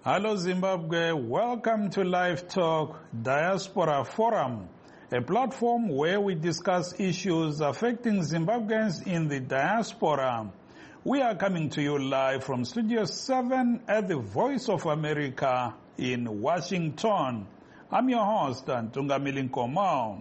Hello Zimbabwe, welcome to Live Talk Diaspora Forum, a platform where we discuss issues affecting Zimbabweans in the diaspora. We are coming to you live from Studio 7 at the Voice of America in Washington. I'm your host, Ntungamili Nkomo.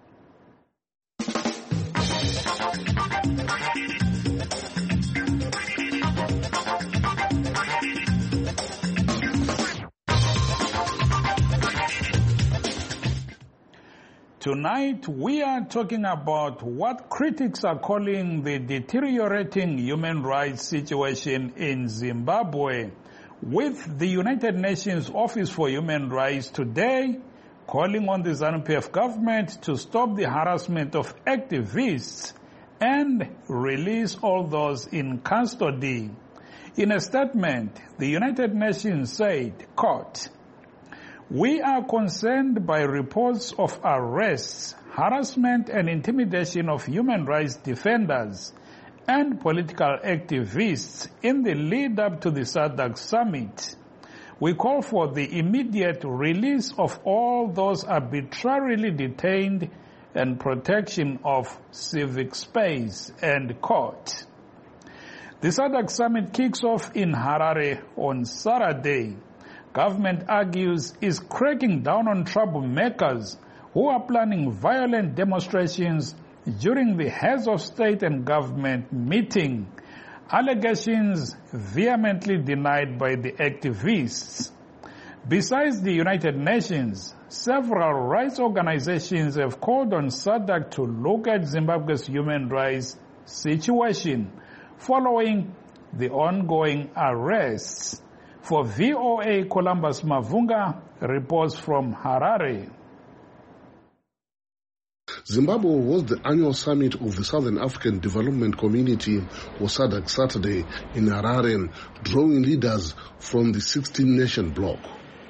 Tonight, we are talking about what critics are calling the deteriorating human rights situation in Zimbabwe, with the United Nations Office for Human Rights today calling on the ZANU-PF government to stop the harassment of activists and release all those in custody. In a statement, the United Nations said, quote, "We are concerned by reports of arrests, harassment and intimidation of human rights defenders and political activists in the lead-up to the SADC summit. We call for the immediate release of all those arbitrarily detained and protection of civic space," end quote. The SADC summit kicks off in Harare on Saturday. Government argues is cracking down on troublemakers who are planning violent demonstrations during the heads of state and government meeting. Allegations vehemently denied by the activists. Besides the United Nations, several rights organizations have called on SADC to look at Zimbabwe's human rights situation following the ongoing arrests. For VOA, Columbus Mavunga reports from Harare. Zimbabwe was the annual summit of the Southern African Development Community, or SADC, Saturday in Harare, drawing leaders from the 16-nation bloc.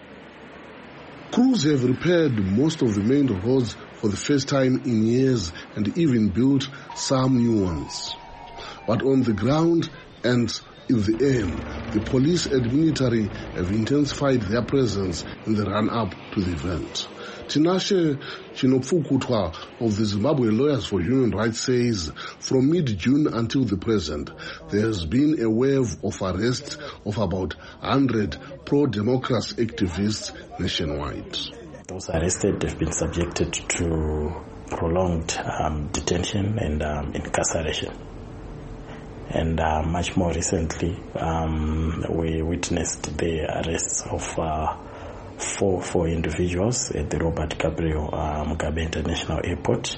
Crews have repaired most of the main roads for the first time in years and even built some new ones. But on the ground and in the air, the police and military have intensified their presence in the run-up to the event. Tinashe Chinopfukutwa of the Zimbabwe Lawyers for Human Rights says from mid-June until the present, there has been a wave of arrests of about 100 pro-democracy activists nationwide. Those arrested have been subjected to prolonged detention and incarceration. And much more recently, we witnessed the arrests of four individuals at the Robert Gabriel Mugabe International Airport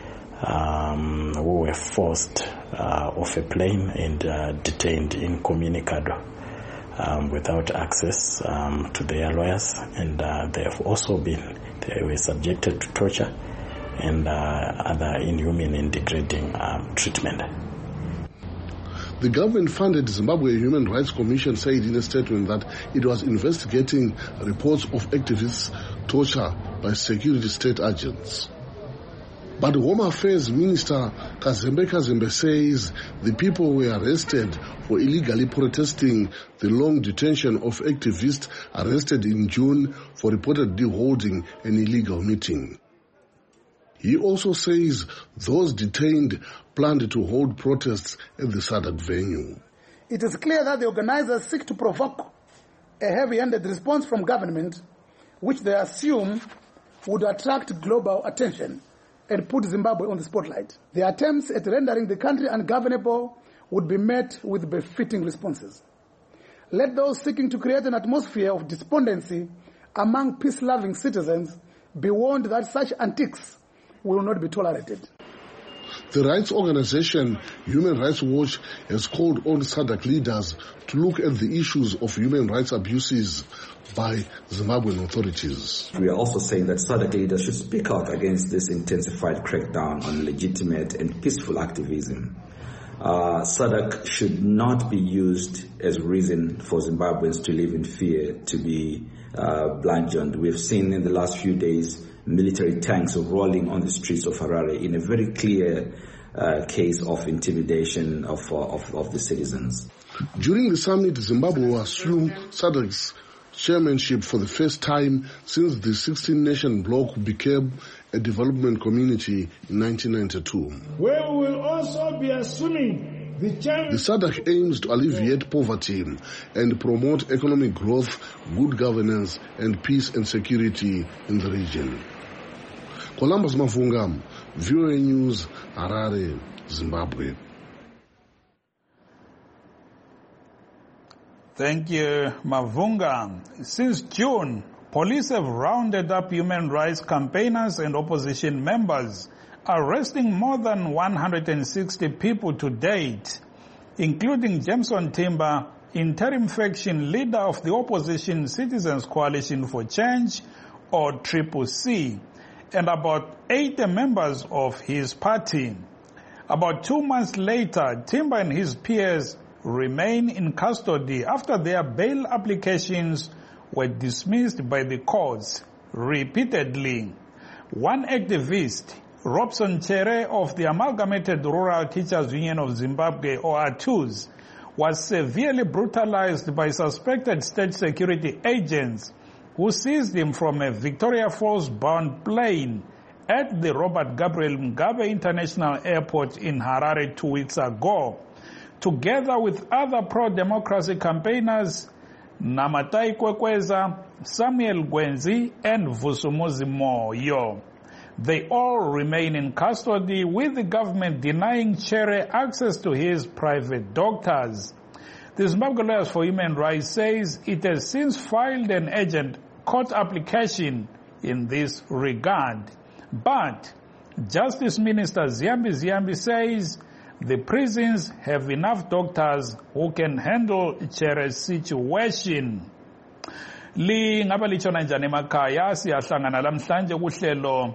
who were forced off a plane and detained incommunicado without access to their lawyers. And they were subjected to torture and other inhuman and degrading treatment. The government-funded Zimbabwe Human Rights Commission said in a statement that it was investigating reports of activists' torture by security state agents. But Home Affairs Minister Kazembe says the people were arrested for illegally protesting the long detention of activists arrested in June for reportedly holding an illegal meeting. He also says those detained planned to hold protests at the SADC venue. It is clear that the organizers seek to provoke a heavy-handed response from government, which they assume would attract global attention and put Zimbabwe on the spotlight. The attempts at rendering the country ungovernable would be met with befitting responses. Let those seeking to create an atmosphere of despondency among peace-loving citizens be warned that such antics will not be tolerated. The rights organization Human Rights Watch has called on SADC leaders to look at the issues of human rights abuses by Zimbabwean authorities. We are also saying that SADC leaders should speak out against this intensified crackdown on legitimate and peaceful activism. SADC should not be used as reason for Zimbabweans to live in fear, to be bludgeoned. We have seen in the last few days military tanks rolling on the streets of Harare in a very clear case of intimidation of the citizens. During the summit, Zimbabwe will assume SADC's chairmanship for the first time since the 16-nation bloc became a development community in 1992. Where we will also be assuming the SADC aims to alleviate poverty and promote economic growth, good governance, and peace and security in the region. Columbus Mavunga, VOA News, Harare, Zimbabwe. Thank you, Mavunga. Since June, police have rounded up human rights campaigners and opposition members, arresting more than 160 people to date, including Jameson Timber, interim faction leader of the opposition Citizens Coalition for Change, or CCC, and about 80 members of his party. About 2 months later, Timber and his peers remain in custody after their bail applications were dismissed by the courts repeatedly. One activist, Robson Chere of the Amalgamated Rural Teachers Union of Zimbabwe, or ATUZ, was severely brutalized by suspected state security agents who seized him from a Victoria Falls-bound plane at the Robert Gabriel Mugabe International Airport in Harare 2 weeks ago. Together with other pro-democracy campaigners, Namatai Kwekweza, Samuel Gwenzi, and Vusumuzi Moyo. They all remain in custody, with the government denying Chere access to his private doctors. The Zimbabwe Lawyers for Human Rights says it has since filed an urgent court application in this regard. But Justice Minister Ziyambi says the prisons have enough doctors who can handle Chere's situation. Lingaba lichona njani emakhaya siyahlangana lamhlanje kuhlelo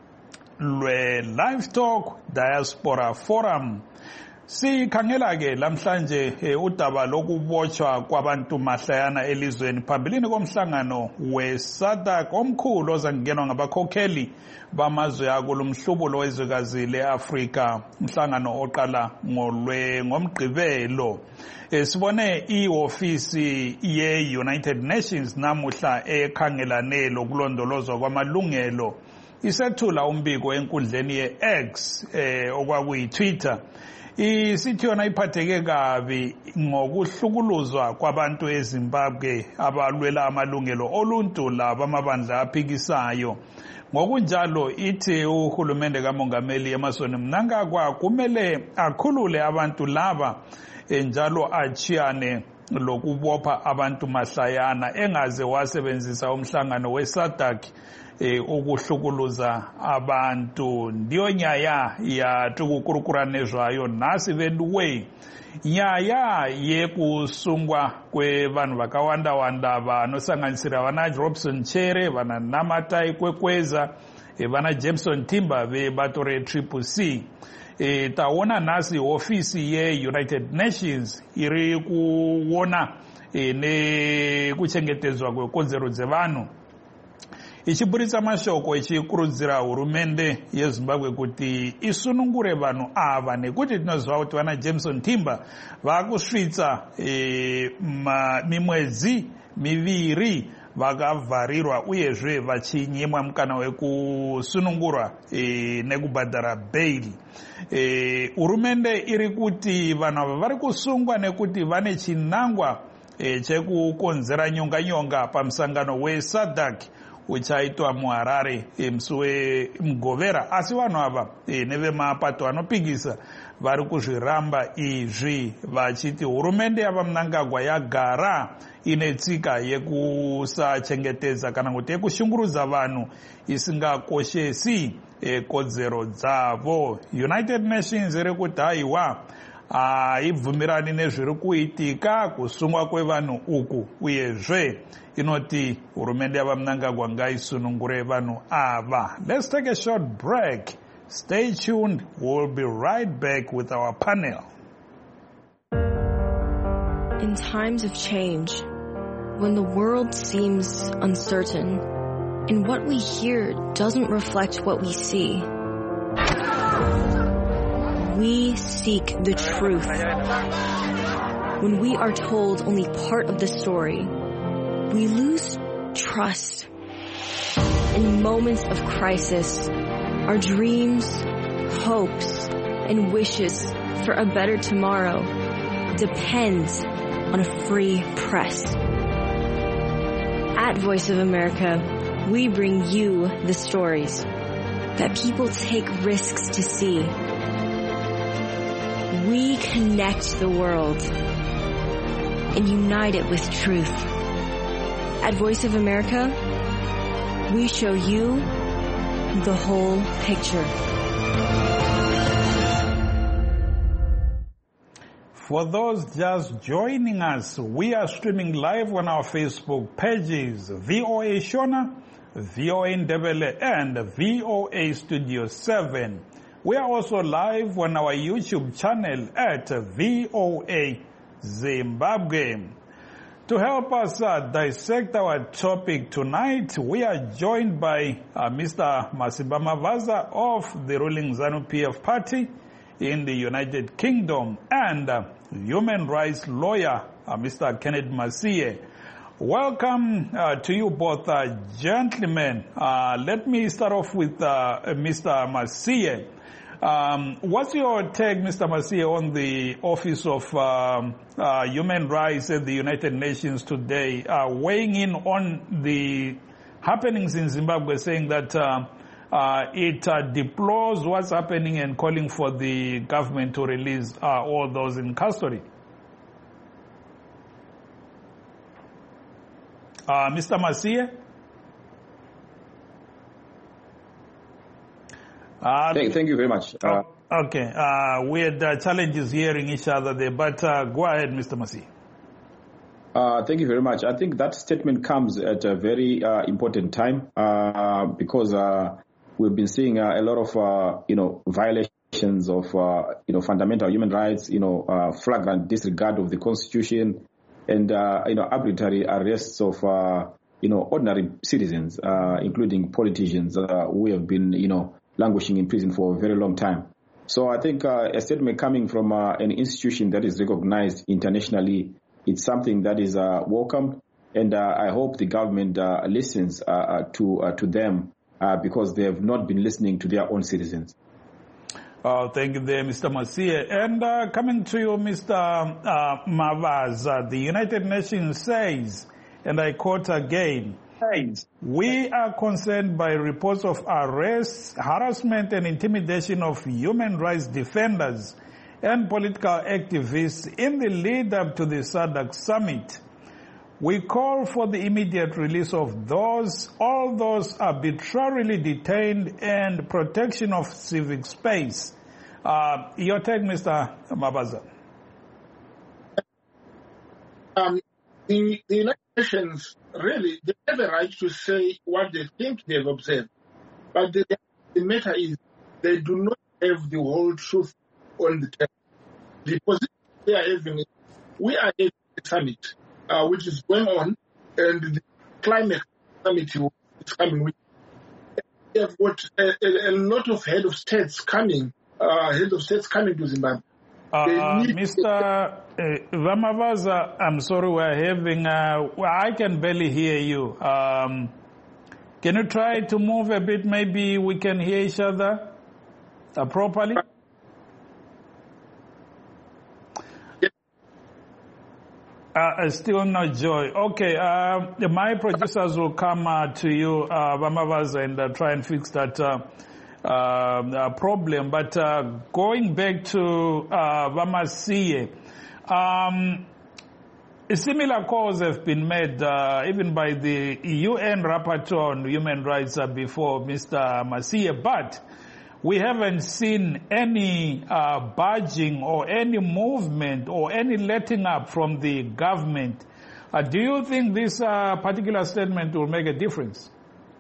lwe-Livestock Diaspora Forum. Sikhangela ke lamhlanje udaba lokubotshwa kwabantu mahlayana elizweni phambilini komhlangano we-SADC omkhulu ozangenwa ngabakhokheli bamazwe akulomhlubulo wezwekazi le-Afrika, umhlangano oqala ngomgqibelo. Sibone i-ofisi ye-United Nations namuhla ekhangelane lokulondolozwa kwamalungelo isethula umbiko enkundleni ye-X okwakuyi-Twitter. Isithi yona iphatheke kabi ngokuhlukuluzwa kwabantu eZimbabwe abalwela amalungelo oluntu labamabandla aphikisayo. Ngokunjalo ithi uhulumende kamongameli Emmerson Mnangagwa kumele akhulule abantu laba njalo achiyane lokubopha abantu mahlayana engaze wasebenzisa umhlangano we-SADC ukuhlukuluza abantu. Ndiyo nyaya ya tukukurukuranezwayo nasi venduwe nyaya yekusungwa kwevanhu vakawanda vanosanganisira vana Robson Chere, vana Namatai Kwekweza, vana Jameson Timber vebato re-CCC. Taona nasi ofisi ye-United Nations iri kuona nekuchengetedzwa kwekodzero dzevanhu, ichiburitsa mashoko ichikurudzira hurumende yeZimbabwe kuti isunungure vanhu ava, nekuti tinoziva kuti vana Jameson Timber vakusvitsa mimwedzi miviri vakavharirwa uyezve vachinyimwa mukana wekusunungurwa nekubhadhara bhaili. Hurumende iri kuti vanhu ava vari kusungwa nekuti vane chinangwa chekukonzera nyonga pamusangano we-SADC uchaitwa muHarare musi weMugovera, asi vanhu ava nevemapato anopikisa vari kuzviramba izvi vachiti hurumende yavaMnangagwa yagara ine tsika yekusachengetedza kana kuti yekushungurudza vanhu isingakoshesi kodzero dzavo. United Nations iri kuti haiwa haibvumirani nezviri kuitika kusungwa kwevanhu uku, uyezve inoti hurumende yavaMnangagwa ngaisunungure vanhu ava. Let's take a short break. Stay tuned. We'll be right back with our panel. In times of change, when the world seems uncertain and what we hear doesn't reflect what we see, we seek the truth. When we are told only part of the story, we lose trust. In moments of crisis, our dreams, hopes, and wishes for a better tomorrow depends on a free press. At Voice of America, we bring you the stories that people take risks to see. We connect the world and unite it with truth. At Voice of America, we show you the whole picture. For those just joining us, we are streaming live on our Facebook pages, VOA Shona, VOA Ndebele, and VOA Studio 7. We are also live on our YouTube channel at VOA Zimbabwe. To help us dissect our topic tonight, we are joined by Mr. Masiba Mavaza of the ruling ZANU-PF party in the United Kingdom and human rights lawyer, Mr. Kenneth Masie. Welcome to you both, gentlemen. Let me start off with Mr. Masie. What's your take, Mr. Masie, on the Office of Human Rights at the United Nations today, weighing in on the happenings in Zimbabwe, saying that it deplores what's happening and calling for the government to release all those in custody? Mr. Masie? Thank you very much. Okay. We had challenges hearing each other there, but go ahead, Mr. Masie. Thank you very much. I think that statement comes at a very important time because we've been seeing a lot of, violations of, fundamental human rights, flagrant disregard of the Constitution and, arbitrary arrests of, ordinary citizens, including politicians who have been, languishing in prison for a very long time. So I think a statement coming from an institution that is recognized internationally, it's something that is welcomed, and I hope the government listens to them because they have not been listening to their own citizens. Thank you there, Mr. Masie. And coming to you, Mr. Mavaza, the United Nations says, and I quote again, "We are concerned by reports of arrests, harassment and intimidation of human rights defenders and political activists in the lead-up to the SADC summit. We call for the immediate release of all those arbitrarily detained and protection of civic space." Your take, Mr. Mavaza. The United Nations, really, they have a right to say what they think they've observed. But the matter is, they do not have the whole truth on the table. The position they are having is, we are having a summit, which is going on, and the climate summit is coming. We have got a lot of head of states coming to Zimbabwe. Mr. Vamavaza, I'm sorry, we're having, I can barely hear you. Can you try to move a bit? Maybe we can hear each other properly? Still no joy. Okay, my producers will come to you, Vamavaza, and try and fix that problem. But going back to Vamasie, similar calls have been made even by the UN Rapporteur on Human Rights before Mr. Masie, but we haven't seen any budging or any movement or any letting up from the government. Do you think this particular statement will make a difference?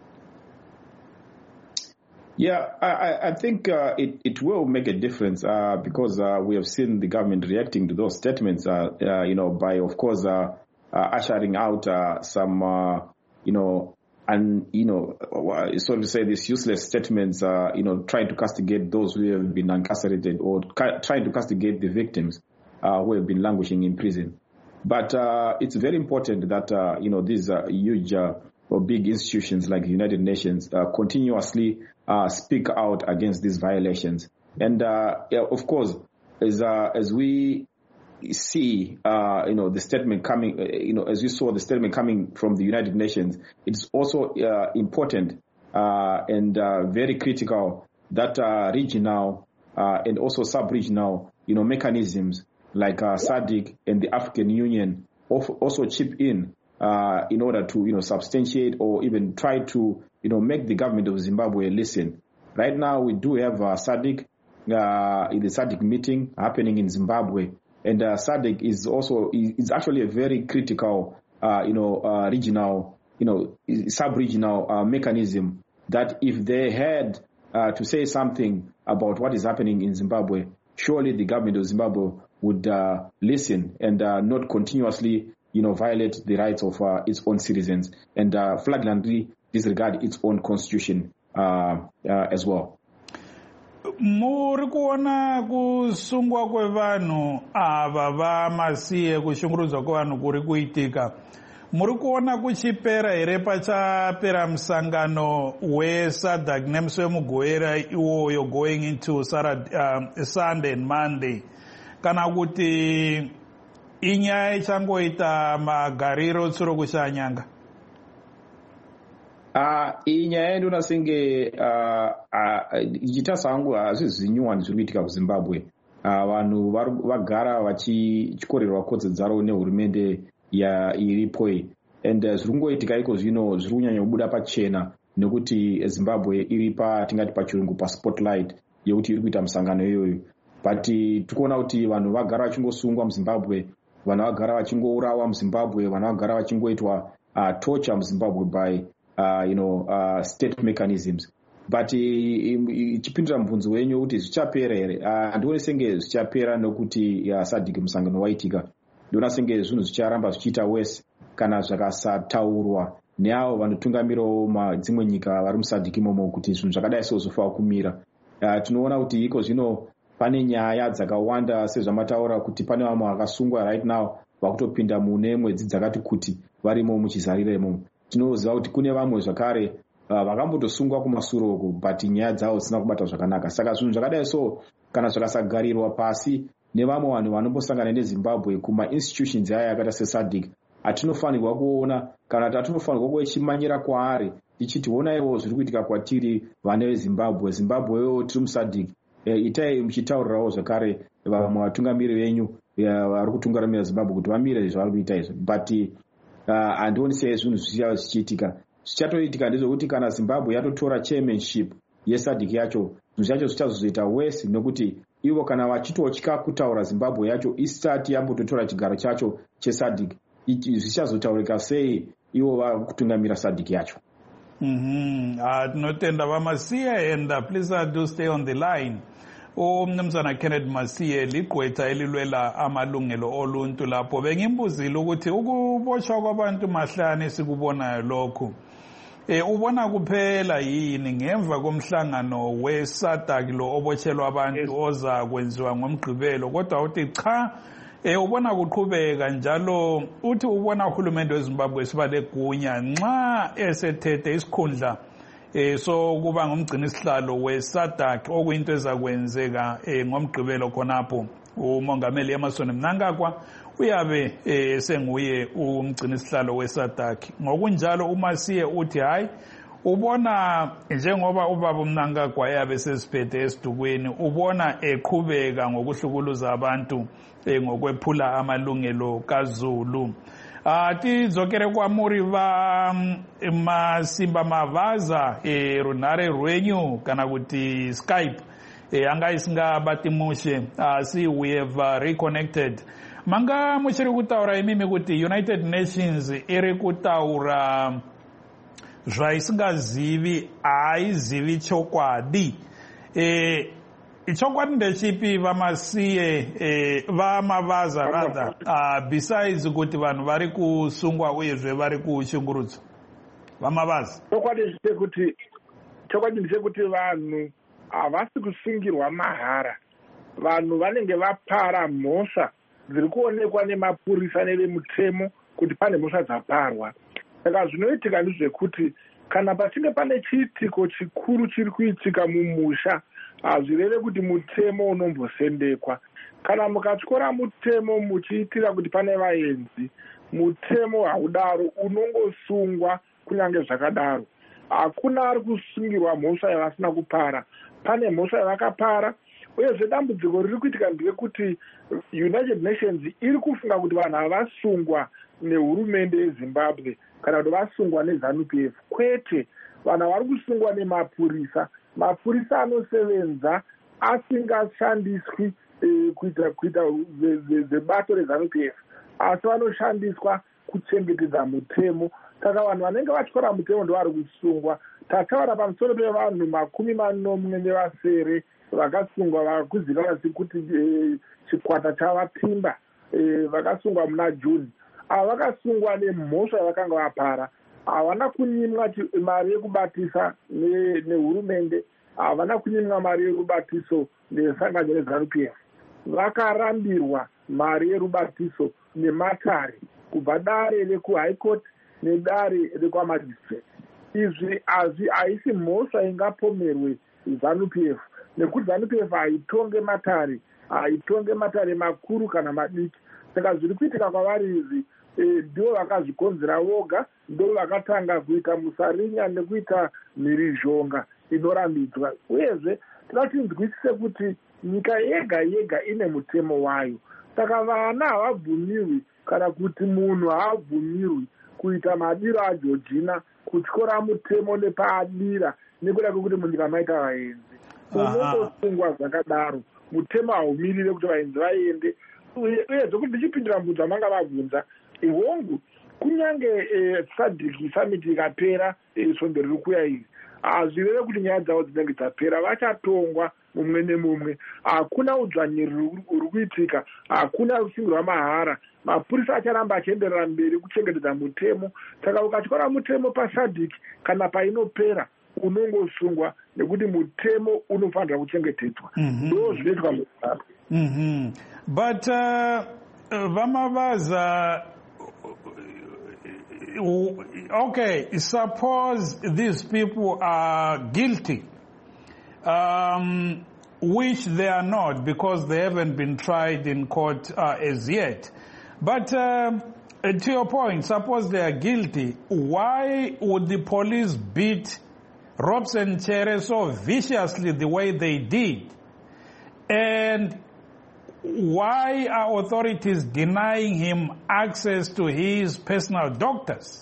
Yeah, I think it will make a difference because we have seen the government reacting to those statements, by, of course, ushering out some, and, so to say, these useless statements, trying to castigate those who have been incarcerated or trying to castigate the victims who have been languishing in prison. But it's very important that, these huge or big institutions like the United Nations continuously speak out against these violations. And, of course, as we see, the statement coming, as you saw the statement coming from the United Nations, it's also important and very critical that regional and also sub-regional, mechanisms like SADC and the African Union also chip in order to, substantiate or even try to, make the government of Zimbabwe listen. Right now, we do have SADC, the SADC meeting happening in Zimbabwe, and SADC is actually a very critical, regional, sub-regional mechanism that if they had to say something about what is happening in Zimbabwe, surely the government of Zimbabwe would listen and not continuously, violate the rights of its own citizens and flagrantly disregard its own constitution as well. Muri kuona kusungwa kwevanhu ava vamasiye kushungurudzwa kwevanhu kuri kuitika, muri kuona kuchipera here pachapera musangano weSADC nemusi wemugowera iwoyo going into Sunday and Monday, kana kuti inyaya ichangoita magariro tsuro kushanyanga? Inyaya yedu nasinge ichitasa hangu hazvizi nyuwani zviri kuitika kuZimbabwe. Vanhu vagara vachikorerwa kodzero dzavo nehurumende iripo, and zviri kungoitika iko zvino zviri kunyanya kubuda pachena nekuti Zimbabwe iri tingati pachirungu paspotlight yekuti iri kuita musangano iyoyo. But tikuona kuti vanhu vagara vachingosungwa muZimbabwe, vanhu vagara vachingourawa muZimbabwe, vanhu vagara vachingoitwa torture muZimbabwe by state mechanisms. But ichipindura mubvunzo wenyu kuti zvichapera here, handioni senge zvichapera nekuti SADC musangano waitika. Ndiona senge zvinhu zvicharamba zvichiita worse kana zvakasataurwa neavo vanotungamirawo dzimwe nyika vari muSADC imomo kuti zvinhu zvakadai sozofa kumira. Tinoona kuti iko zvino pane nyaya dzakawanda sezvamataura kuti pane vamwe vakasungwa right now vakutopinda mune mwedzi dzakati kuti varimo muchizarira imomo. Tinoziva kuti kune vamwe zvakare vakambotosungwa kumashure uko but nyaya dzavo dzisina kubata zvakanaka. Saka zvinhu zvakadai so kana zvakasagarirwa pasi nevamwe vanhu vanombosangana neZimbabwe kuma-institutions aya yakaita seSADC, hatinofanirwa kuona kana hatinofanirwa kuchimanyira kwaari tichiti honaiwo zviri kuitika kwatiri vana veZimbabwe, Zimbabwewo tiri muSADC, itai muchitaurirawo zvakare vamwe vatungamiri venyu vari kutungamira Zimbabwe kuti vamire zvavari kuita izvo. But handioni sei zvinhu zvichiitika. Zvichatoitika ndezvokuti kana Zimbabwe yatotora chairmanship yeSADC yacho, zvinhu zvacho zvichazoita worse nekuti ivo kana vachitotya kutaura Zimbabwe yacho isati yambototora chigaro chacho cheSADC, zvichazotaurika sei ivo vakutungamira SADC yacho. Tinotenda vaMasiye, and please do stay on the line. Umnumzana Kenneth Masiye ligqwetha elilwela amalungelo oluntu lapho. Bengimbuzile ukuthi ukuboshwa kwabantu mahlane sikubonayo lokhu ubona kuphela yini ngemva komhlangano weSADC lo obotshelwa abantu oza kwenziwa ngomgqibelo, kodwa uthi cha ubona kuqhubeka njalo, uthi ubona uhulumende weZimbabwe sibalegunya nxa esethethe isikhundla so kuba ngumgcini isihlalo weSADC okuyinto ezakwenzeka ngomgqibelo khonapho. Umongameli Emmerson Mnangagwa uyabe senguye umgcini isihlalo weSADC. Ngokunjalo uMasiye uthi hayi ubona njengoba ubaba Mnangagwa yabe sesiphethe esidukweni, ubona eqhubeka ngokuhlukuluza abantu ngokwephula amalungelo kaZulu. Tidzokere kwamuri Masimba Mavaza runhare rwenyu kana kuti Skype anga isingabati mushe, asi we have reconnected. Manga muchiri kutaura imimi kuti United Nations iri kutaura zvaisingazivi aizivi chokwadi. Chokwadi ndechipi vaMasiye vaMavaza rather, besides kuti vanhu vari kusungwa uyezve vari kushungurudzwa? VaMavaza, chokwadi ndechekuti vanhu havasi kusungirwa mahara. Vanhu vanenge vapara mhosva dziri kuonekwa nemapurisa nevemutemo kuti pane mhosva dzaparwa. Saka zvinoitika ndezvekuti kana pachinge pane chiitiko chikuru chiri kuitika mumusha, hazvireve kuti mutemo unombosendekwa. Kana mukatyora mutemo muchiitira kuti pane vaenzi, mutemo haudaro, unongosungwa kunyange zvakadaro. Hakuna ari kusungirwa mhosva yavasina kupara, pane mhosva yavakapara. Uyezve dambudziko riri kuitika nderekuti United Nations iri kufunga kuti vanhu havasungwa nehurumende yeZimbabwe kana kuti vasungwa neZANU-PF. Kwete, vanhu vari kusungwa nemapurisa. Mapurisa anosevenza asingashandiswi kuita zebato reZANU-PF, asi vanoshandiswa kuchengetedza mutemo. Saka vanhu vanenge vatyora mutemo ndovari kusungwa. Tataura pamusoro pevanhu 40 vakasungwa vakakuzikanwa sekuti chikwata chavapimba, vakasungwa muna Juni. Ava vakasungwa nemhosva yavakanga vapara. Havana kunyimwa mari yekubatisa nehurumende, havana kunyimwa mari yerubatiso nesangano reZANU-PF. Vakarambirwa mari yerubatiso nematare kubva dare rekuHigh Court nedare rekwamajistrate. Izvi haisi mhosva ingapomerwe ZANU-PF, nekuti ZANU-PF haitonge matare makuru kana madiki. Saka zviri kuitika kwavari izvi ndivo vakazvikonzera voga, ndivo vakatanga kuita musarinya nekuita mhirizhonga inorambidzwa. Uyezve tinzwisise kuti nyika yega yega ine mutemo wayo. Saka vana havabvumirwi kana kuti munhu haabvumirwi kuita madiro aJorgina, kutyora mutemo nepaadira nekuda kwekuti munyika maita vaenzi. Unongosungwa zvakadaro, mutemo haumirire kuti vaenzi vaende. Uyezve kuti ndichipindura mubvunzo vamanga vabvunza, ihongu kunyange SADC summit ikapera svondo riri kuuya iri, hazvireve kuti nyaya dzavo dzinenge dzapera, vachatongwa mumwe nemumwe. Hakuna udzvanyiri ruri kuitika, hakuna rusungirwa mahara. Mapurisa acharamba achienderera mberi kuchengetedza mutemo. Saka ukatyora mutemo paSADC kana painopera, unongosungwa nekuti mutemo unofanira kuchengetedzwa. Ndo zvinoitwa muZimbabwe. But Vamavaza, okay, suppose these people are guilty, which they are not because they haven't been tried in court as yet. But to your point, suppose they are guilty, why would the police beat Robson Chere so viciously the way they did? And why are authorities denying him access to his personal doctors?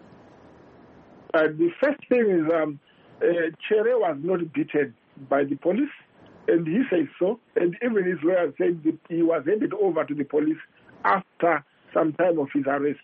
The first thing is Chere was not beaten by the police, and he says so. And even his lawyer said that he was handed over to the police after some time of his arrest.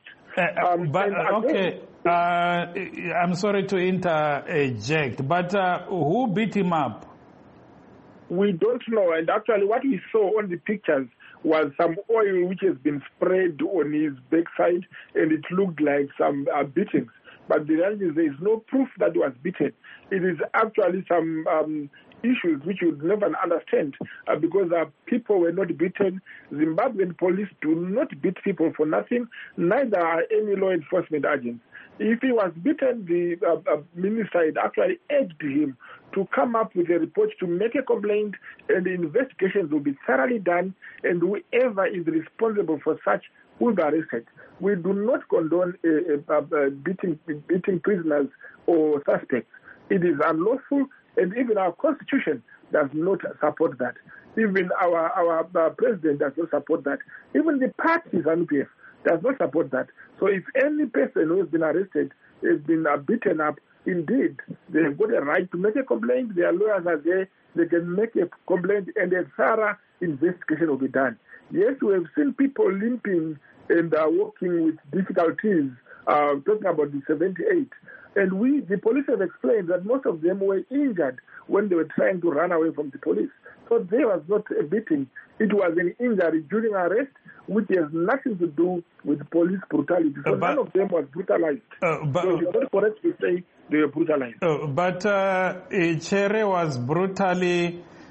I'm sorry to interject, but who beat him up? We don't know, and actually what we saw on the pictures was some oil which has been sprayed on his backside, and it looked like some beatings. But the reality is there is no proof that he was beaten. It is actually some issues which you would never understand because people were not beaten. Zimbabwean police do not beat people for nothing, neither are any law enforcement agents. If he was beaten, the minister had actually urged him to come up with a report, to make a complaint, and the investigations will be thoroughly done, and whoever is responsible for such will be arrested. We do not condone beating prisoners or suspects. It is unlawful, and even our constitution does not support that. Even our president does not support that. Even the party, ZANU-PF, does not support that. So if any person who has been arrested has been beaten up, indeed, they have got a right to make a complaint. Their lawyers are there. They can make a complaint, and a thorough investigation will be done. Yes, we have seen people limping and walking with difficulties, talking about the 78. And the police have explained that most of them were injured when they were trying to run away from the police. So there was not a beating. It was an injury during arrest, which has nothing to do with police brutality. So none of them was brutalized. So it's not correct to say they were brutalized. But Chere was brutally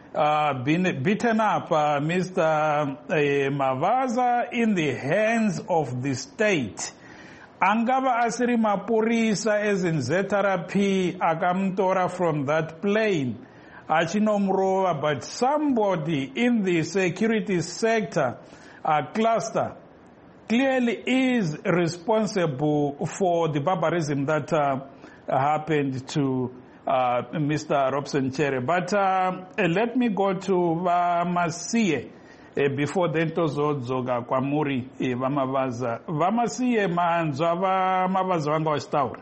been beaten up, Mr. Mavaza, in the hands of the state. Angaba asiri mapurisa as in ZRP akamtora from that plane. Achinomrova, but somebody in the security sector cluster clearly is responsible for the barbarism that happened to Mr. Robson Chere. But let me go to Vamasiye before then tozoga kwa muri Vamavaza. Vamasiye manzwa Vamavaza wanga wachitaura.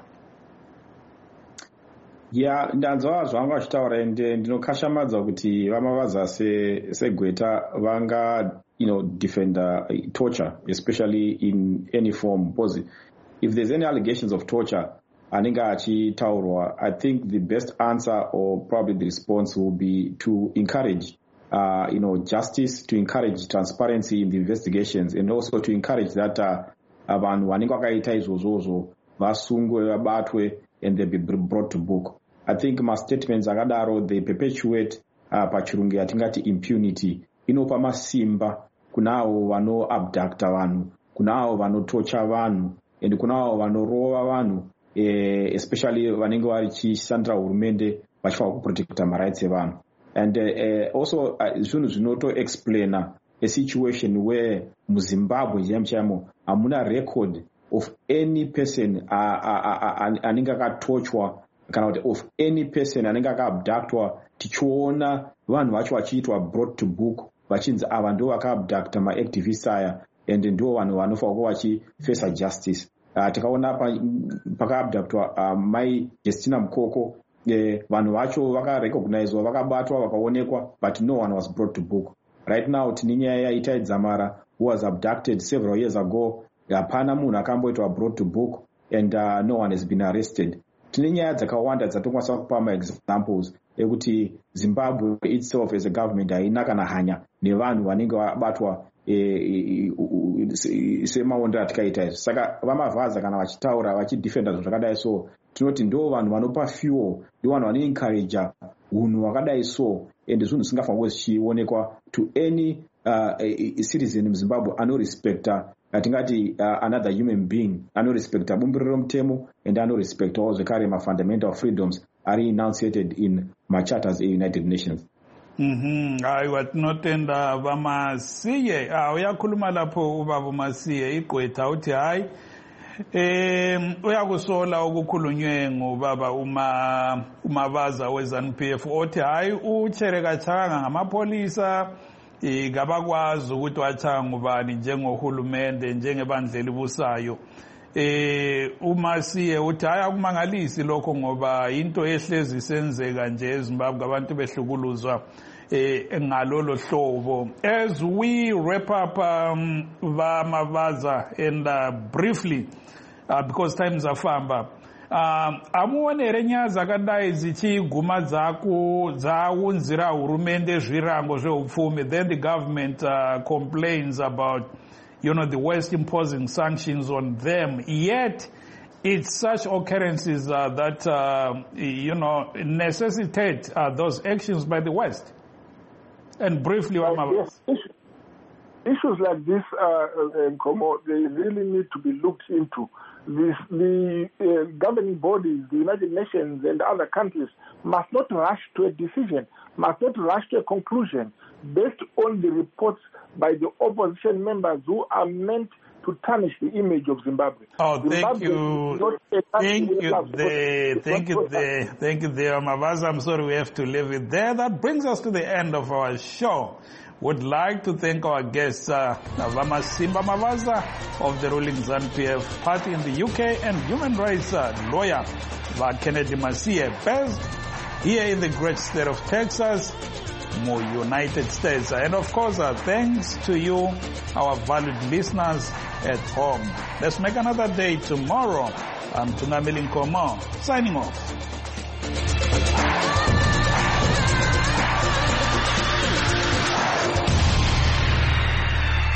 Yeah, ndanzwa zvanga vachitaura ende ndinokashamadza kuti Vamavaza segweta vanga defend torture, especially in any form. Because if there's any allegations of torture, I think the best answer or probably the response will be to encourage, justice, to encourage transparency in the investigations, and also to encourage that vanhu vanenge vakaita izvozvozvo vasungwe, vabatwe, and they be brought to book. I think my statements akadaro, they perpetuate pachirungu yatingati impunity. Inopa masimba kunavo vano abducta vanhu, kunavo vano torture vanhu, and kunavo vanorova vanhu, especially vanenge vachishandira hurumende vachifanira kuprotecta marights evanhu. And also zvinhu zvinoto explaina a situation where muZimbabwe chaimo hamuna record of any person anenge akatorchwa kana kuti of any person anenge akaabductwa, tichiona vanhu vacho vachiitwa brought to book vachinzi ava ndo vakaabducta maactivist aya, and ndo vanhu vanofanira kuva vachifesa justice. Tikaona pakaabductwa mai Justina Mukoko, vanhu vacho vakarecognizwa, vakabatwa, vakaonekwa, but no one was brought to book. Right now tine nyaya yaita Dzamara who was abducted several years ago. Hapana munhu akamboitwa brought to book, and no one has been arrested. Tine nyaya dzakawanda dzatokwanisa kupa examples ekuti Zimbabwe itself as a government haina kana hanya nevanhu vanenge vabatwa semaondero atikaita izvo. Saka Vamavaza kana vachitaura vachidefenda zvinhu zvakadai so, tinoti ndo vanhu vanopa fuel, ndo vanhu vanoencourage hunhu hwakadai so, and zvinhu zvisingafanira kuve zvichionekwa to any citizen muZimbabwe anorespecta atingati another human being, anorespecta bumbiro romutemo, and anorespecta zvekare mafundamental freedoms are enunciated in macharters eUnited Nations. Aiwa, tinotenda Vamasiye. Uyakhuluma lapho ubaba Masiye igqwetha uthi hayi uyakusola okukhulunywe ngobaba uMavaza weZANU-PF othi hayi uChere kachanga ngamapolisa ngabakwazi ukuthi wachanga ngubani njengohulumende, njengebandla elibusayo. UMasiye uthi hayi akumangalisi lokho ngoba into ehlezi senzeka nje eZimbabwe abantu behlukuluzwa ngalolo hlobo. As we wrap up Vamavaza, and briefly because times afamba, amuonere nyaya dzakadai dzichiguma dzaunzira hurumende zvirango zveupfumi, then the government complains about the West imposing sanctions on them, yet it's such occurrences that necessitate those actions by the West. And briefly, yes, issues like this, Nkomo, they really need to be looked into. The governing bodies, the United Nations and other countries must not rush to a decision, must not rush to a conclusion based on the reports by the opposition members who are meant to tarnish the image of Zimbabwe. Oh, thank you. Thank you there, Mavaza. I'm sorry we have to leave it there. That brings us to the end of our show. Would like to thank our guests, Vamasimba Mavaza of the ruling ZANU-PF party in the UK, and human rights lawyer Kennedy Masiye, based here in the great state of Texas, United States. And of course, thanks to you, our valued listeners at home. Let's make another day tomorrow. I'm Tungamili Nkomo, signing off.